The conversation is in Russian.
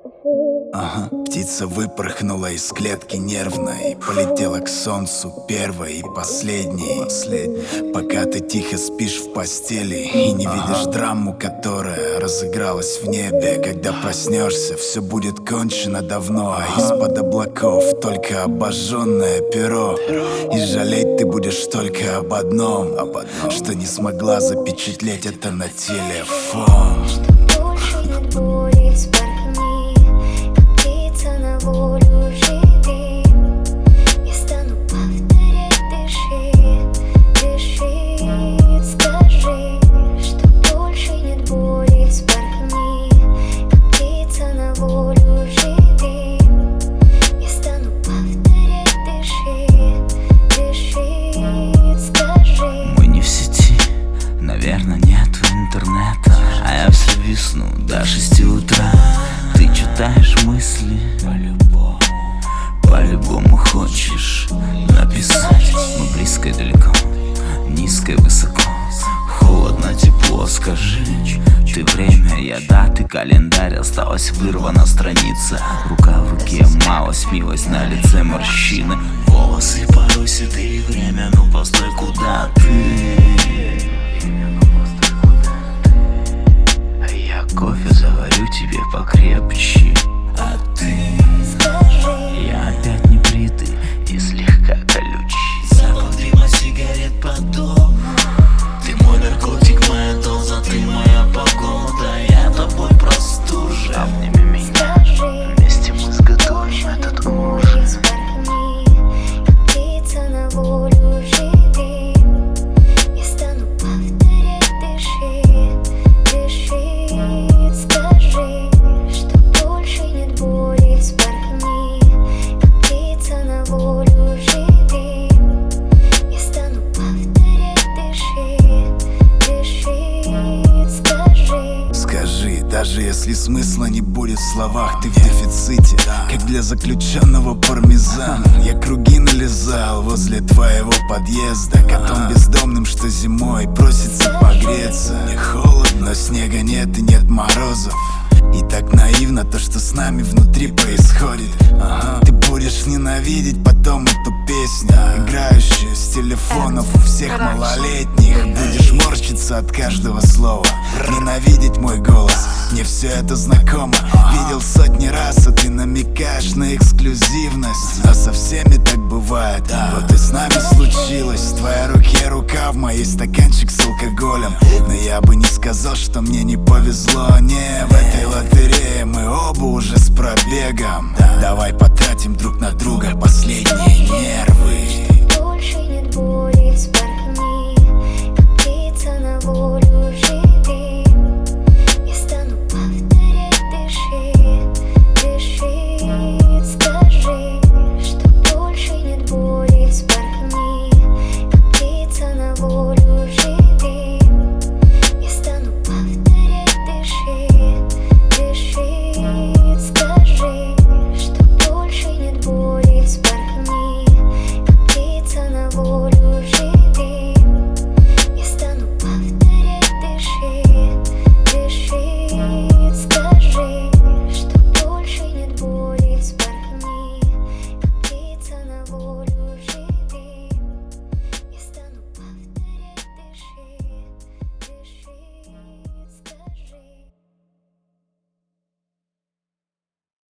Ага. Птица выпорхнула из клетки нервно и полетела к солнцу первой и последней. Пока ты тихо спишь в постели и не видишь драму, которая разыгралась в небе. Когда проснешься, все будет кончено давно, а из-под облаков только обожженное перо. И жалеть ты будешь только об одном, что не смогла запечатлеть это на телефон. Наверное, нету интернета, а я все висну до 6 утра. Ты читаешь мысли, по-любому хочешь написать. Мы близко и далеко, низко и высоко, холодно, тепло, скажи. Ты время, я даты, календарь, осталась вырвана страница. Рука в руке, малость, милость, на лице морщины. Волосы порой седые, время, ну постой, куда ты? Кофе заварю тебе покрепче, а ты? Я опять не бритый и слегка колючий. Запах дыма, сигарет под дом. Ты мой наркотик, моя доза, ты моя погода. Я тобой простужен. Обними меня, вместе мы сготовим этот ужин. Даже если смысла не будет в словах, ты в дефиците, как для заключенного пармезан. Я круги нализал возле твоего подъезда, котом бездомным, что зимой просится погреться. Не холодно, но снега нет и нет морозов. И так наивно то, что с нами внутри происходит. Ты будешь ненавидеть потом эту песню, играющую с телефонов у всех малолетних. Будешь морщиться от каждого слова, ненавидеть мой голос. Мне все это знакомо, видел сотни раз, а ты намекаешь на эксклюзивность. Но со всеми так бывает, вот и с нами случилось. В твоей руке рука, в моей стаканчик с алкоголем. Но я бы не сказал, что мне не повезло. Не, в этой лотерее мы оба уже с пробегом. Давай потратим друг